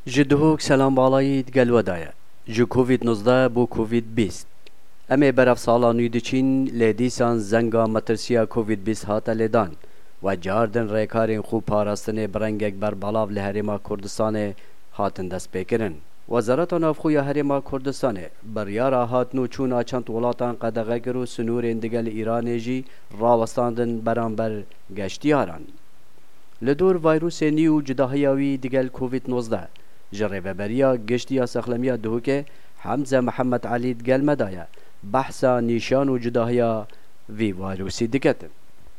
جدهوک سلام بالایی گل ودایه جو کووید 19 بو کووید 20 امی برف سالا نویدچین لیدیسان زنگا مترسیا کووید 20 هاتا لیدان و جاردن ریکارین خوب پاراستن برنگک بر بلاو لحریما کردستان هاتن دست بکرن. وزارت نافخوی حریما کردستان بریارا هاتنو چون آچانت ولاتان قدغه کرو سنور اندگل ایران جی راوستاندن برانبر گشتیاران. لدور ویروس نیو جداهیاوی دگل کووید 19 جربه بریا گشتیا سخلمیا دهوکه حمزه محمد علی دگل مدایا بحثا نیشان و جداهیا وی ویروسی دکتن.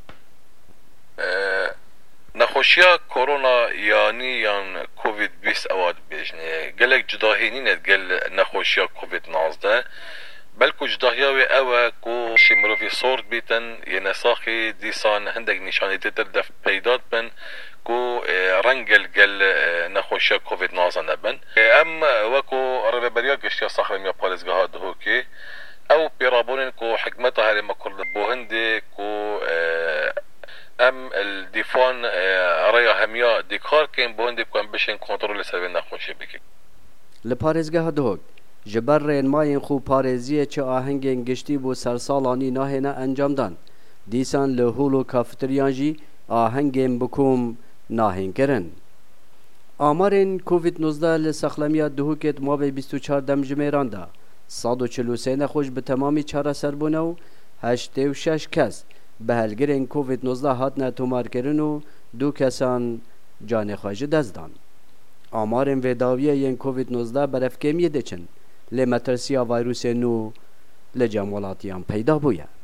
نخوشیا کرونا یان کووید 20 اواد بیجنه گلک جداهی نینت گل نخوشیا کووید 19 بلکو جداهیا و اوه کو شمروفی صورت بیتن یه نساخی دیسان هندک نشانی تتر دف پیداد بن کو رنگل گل نخوشیا کووید 19 نبن ام وکو ربه بریا گشتیا صخرمیا پارزگاه دهو که او پیرابونن کو حکمتها لما کرد بوهنده کو ام الدفان ریا همیا دیکار کن بوهنده کن بشن کنترل سر نخوشی بکی لپارزگاه دهوک جبر رینماین خوب پارێزیە چه ئاهەنگێن گشتی بۆ سەرساڵانی ناهێنە ئەنجامدان دیسان لە هۆڵ و کافتریان jî ئاهەنگên بکوم nahênkirin. Amarên COVID-19 li sexlemiya Duhokê mavê 24 demjimêran da 143 nexweş bi temamî çareserbûne û 86 kes bi helgirên COVID-19 hatine tomarkirin û 2 kesan canê xwe ji dest dan. Amarên vêdawiyê yên COVID-19 berevkêmiyê diçin lê metirsiya vîrusê nû li cem welatiyan peyda bûye.